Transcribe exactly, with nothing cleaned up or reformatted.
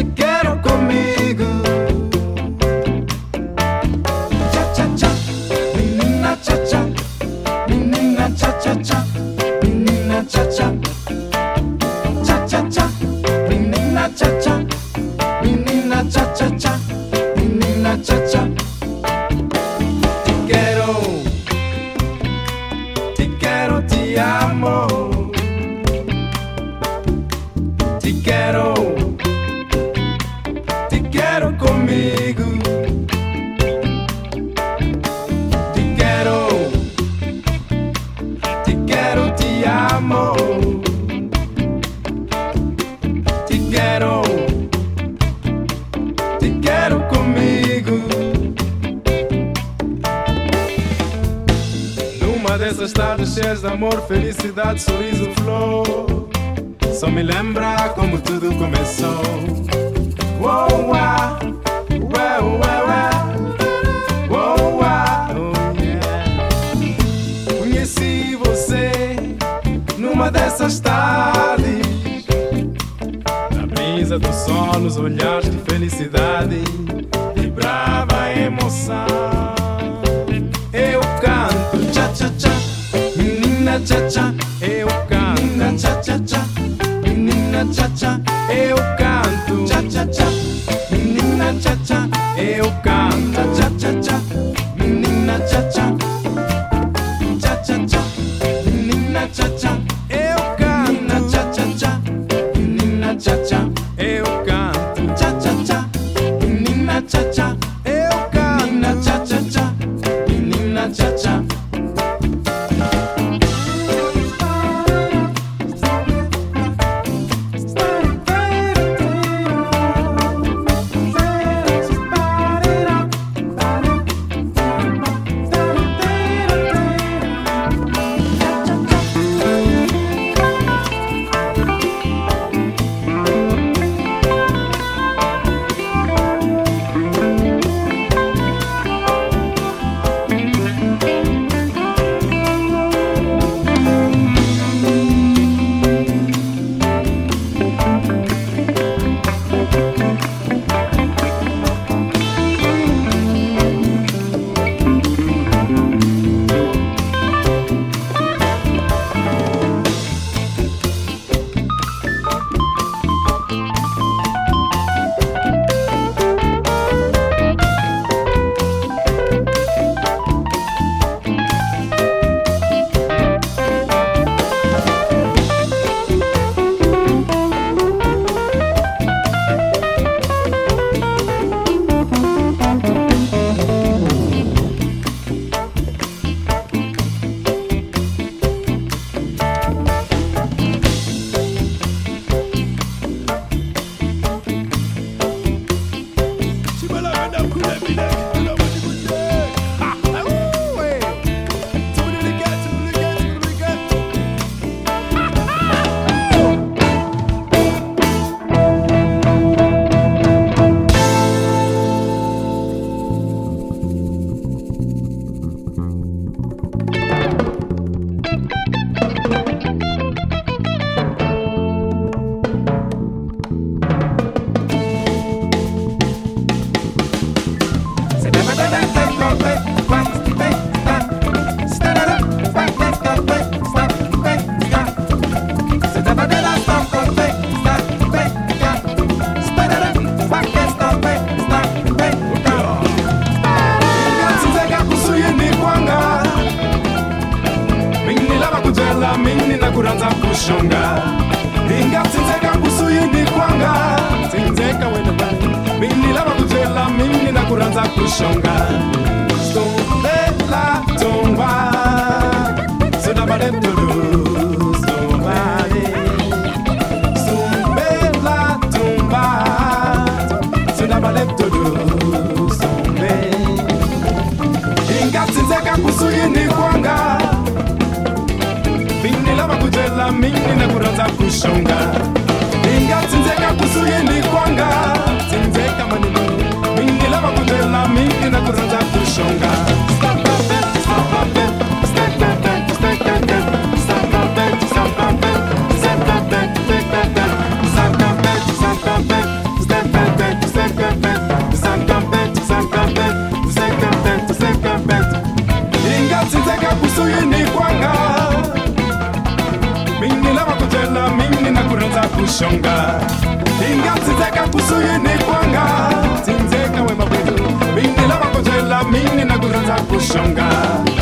te quero comigo. Cha-cha-cha, menina cha-cha, menina cha-cha-cha, menina cha-cha. Cha-cha-cha, menina cha-cha, menina cha-cha-cha, menina cha-cha. Te quero, te quero, te amo. Te quero, te quero comigo. Te quero, te quero, te amo. Te quero, te quero comigo. Numa dessas tardes cheias de amor, felicidade, sorriso, flor, só me lembra como tudo começou. Uou, uau, uau, uau, uau, uau, uau, oh, yeah. Conheci você numa dessas tardes, na brisa do sol, nos olhares de felicidade, vibrava a emoção. Eu canto cha-cha-cha, menina cha-cha. Eu canto cha-cha-cha, menina cha-cha. Eu canto cha-cha-cha, menina cha-cha. Eu canto cha-cha-cha, menina cha-cha. Cha-cha-cha, menina cha-cha. Eu canto cha-cha-cha, menina cha-cha. Eu canto cha-cha-cha, menina cha-cha. Eu canto cha-cha-cha, menina cha-cha. Mini na kuranza kushonga Inga tinzeka kusuyindi kwanga Tinzeka wene bani Mini lava kujela Mini na kuranza kushonga Stombe la tomba Soda bale tulu Stomba Stombe la tomba Soda bale tulu Stombe Inga tinzeka kusuyindi kwanga Mini lava kujela mini na kuranza kushonga Inga tinzeka kusuyindi kwanga Tinzeka manini Mini lava kujela mini na kuranza kushonga kushonga ingatsinzeka kusuyini kwanga tsinzeka wema kwetu mini lava kujela mini nakuranza kushonga